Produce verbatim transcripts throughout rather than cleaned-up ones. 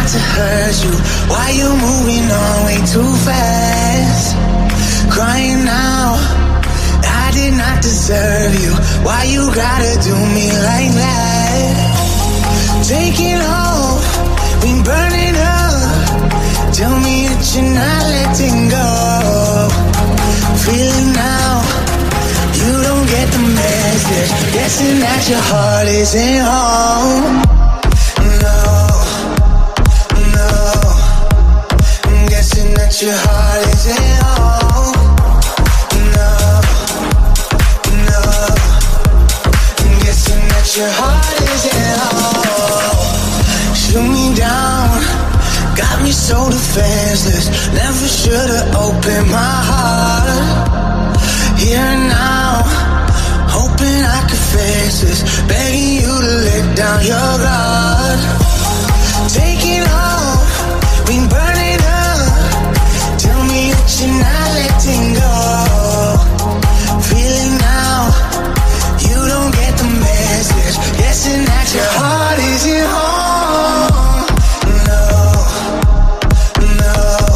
to hurt you. Why you moving on way too fast? Crying now, I did not deserve you. Why you gotta do me like that? Taking off, we burning up. Tell me that you're not letting go. Feeling now, you don't get the message. Guessing that your heart isn't home. No, no, I'm guessing that your heart isn't home. No, no, I'm guessing that your heart isn't home. Shoot me down, got me so defenseless. Never should've opened my heart. Here now, hoping I could fix this. Begging you to let down your guard. Taking off, we burn it up. Tell me that you're not letting go. Feeling now, you don't get the message. Guessing that your heart isn't home. No, no,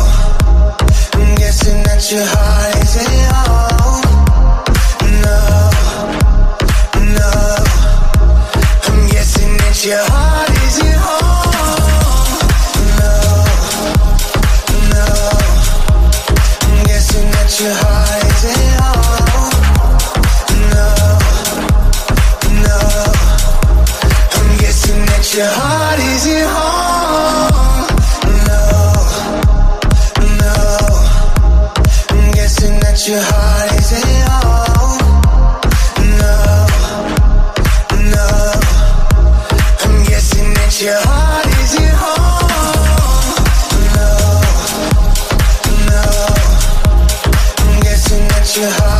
I'm guessing that your heart isn't home. No, no, I'm guessing that your heart isn't home. No, no, I'm guessing that your heart isn't home. No, no, I'm guessing that your heart isn't home. No, no, I'm guessing that your heart isn't home. No, no, I'm guessing that your heart isn't home. No, no, I'm guessing that your heart